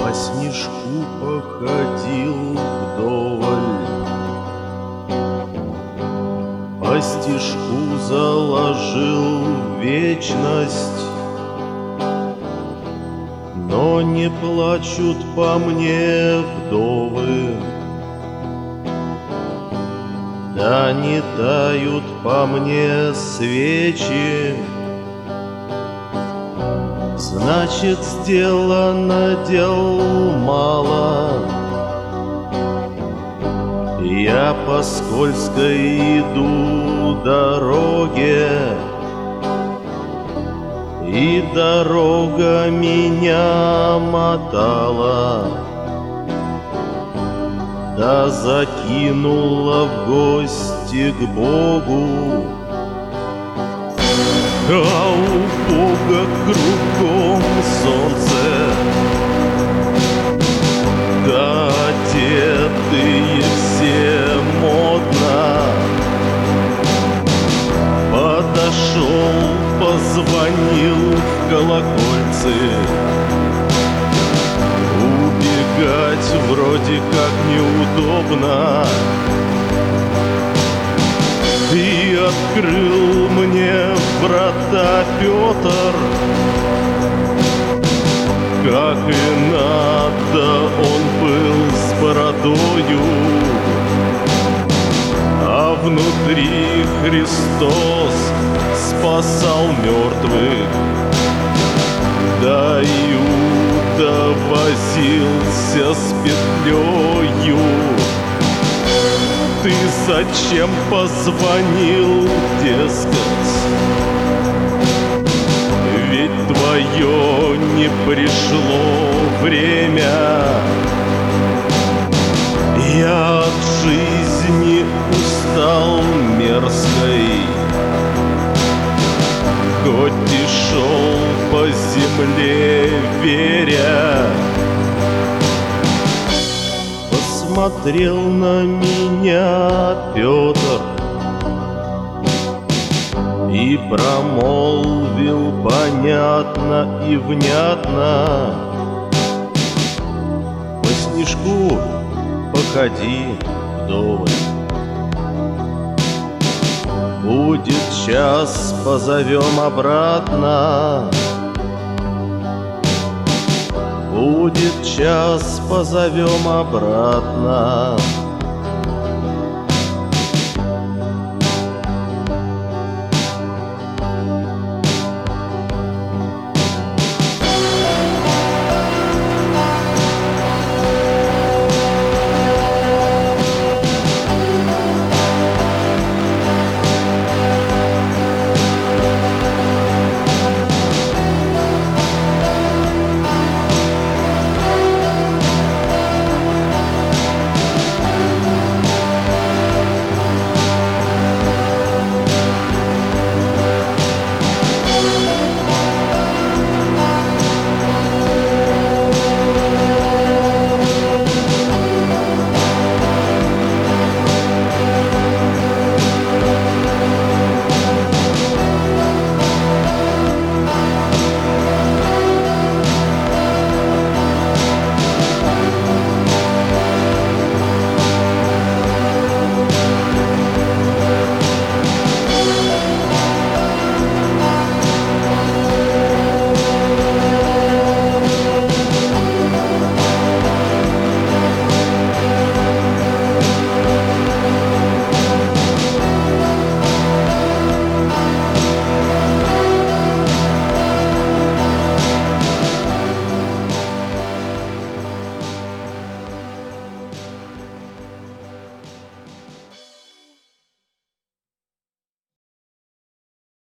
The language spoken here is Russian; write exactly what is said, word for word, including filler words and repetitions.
По снежку походил вдоволь, по стежку заложил вечность, но не плачут по мне вдовы, да не тают по мне свечи. Значит, сделано дел мало. Я по скользкой иду дороге, и дорога меня мотала, да закинула в гости к Богу. А у Бога кругом солнце, да одетые все модно. Подошел, позвонил в колокольцы. Убегать вроде как неудобно. И открыл мне врата Петр, как и надо, он был с бородою, а внутри Христос спасал мертвых, да Иуда возился с петлею. Ты зачем позвонил, дескать? Ведь твое не пришло время. Я от жизни устал мерзкой, хоть и шел по земле веря. Смотрел на меня Петр и промолвил понятно и внятно: по снежку походи вдоволь, будет час, позовем обратно. Будет час, позовем обратно.